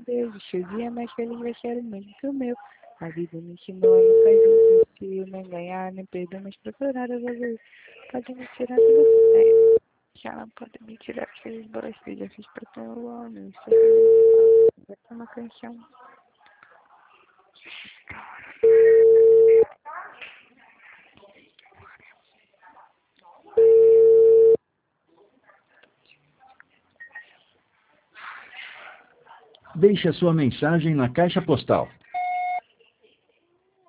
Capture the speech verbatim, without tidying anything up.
beijo. Chovinha, mas feliz vai ser o mesmo que o meu. A vida me ensinou a não fazer difícil, nem ganhar, nem perder, mas procurar evoluir. Pode me tirar tudo que tem. Já não pode me tirar aqueles bolas que eu já fiz pra ter o homem. Só que vai ter uma canção. Deixe a sua mensagem na caixa postal